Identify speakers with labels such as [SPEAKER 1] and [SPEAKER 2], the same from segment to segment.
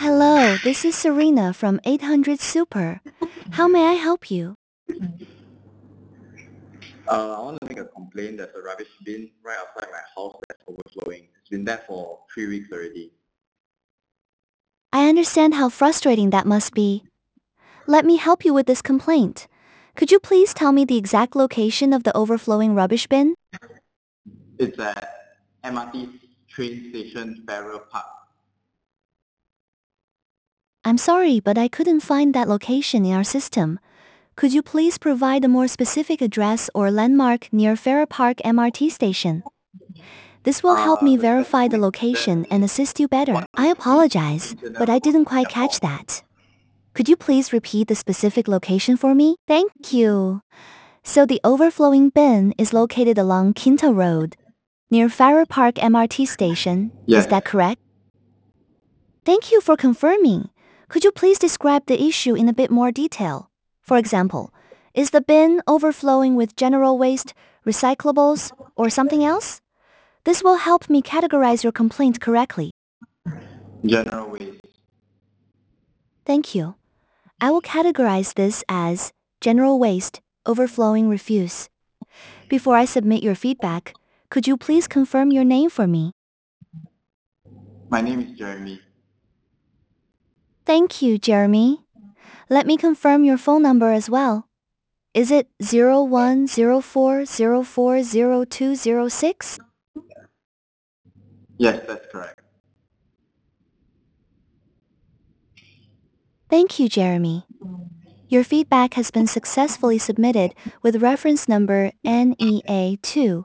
[SPEAKER 1] Hello, this is Serena from 800 Super. How may I help you?
[SPEAKER 2] I want to make a complaint. There's a rubbish bin right outside my house that's overflowing. It's been there for 3 weeks already.
[SPEAKER 1] I understand how frustrating that must be. Let me help you with this complaint. Could you please tell me the exact location of the overflowing rubbish bin?
[SPEAKER 2] It's at MRT train station Farrer Park.
[SPEAKER 1] I'm sorry, but I couldn't find that location in our system. Could you please provide a more specific address or landmark near Farrer Park MRT station? This will help me
[SPEAKER 2] The
[SPEAKER 1] verify the
[SPEAKER 2] thing is,
[SPEAKER 1] location and assist you better.
[SPEAKER 2] one
[SPEAKER 1] I apologize,
[SPEAKER 2] in
[SPEAKER 1] but I
[SPEAKER 2] general
[SPEAKER 1] didn't
[SPEAKER 2] in
[SPEAKER 1] quite catch
[SPEAKER 2] Singapore.
[SPEAKER 1] that. Could you please repeat the specific location for me? Thank you. So the overflowing bin is located along Kinta Road, near Farrer Park MRT station. Is
[SPEAKER 2] Yes.
[SPEAKER 1] that correct? Thank you for confirming. Could you please describe the issue in a bit more detail? For example, is the bin overflowing with general waste, recyclables, or something else? This will help me categorize your complaint correctly.
[SPEAKER 2] General waste.
[SPEAKER 1] Thank you. I will categorize this as general waste, overflowing refuse. Before I submit your feedback, could you please confirm your name for me?
[SPEAKER 2] My name is Jeremy.
[SPEAKER 1] Thank you, Jeremy. Let me confirm your phone number as well. Is it 0104040206?
[SPEAKER 2] Yes, that's correct.
[SPEAKER 1] Thank you, Jeremy. Your feedback has been successfully submitted with reference number NEA2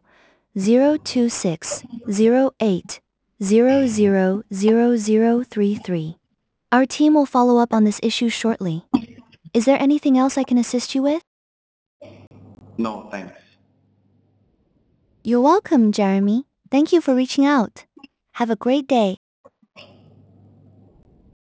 [SPEAKER 1] 02608000033. Our team will follow up on this issue shortly. Is there anything else I can assist you with?
[SPEAKER 2] No, thanks.
[SPEAKER 1] You're welcome, Jeremy. Thank you for reaching out. Have a great day.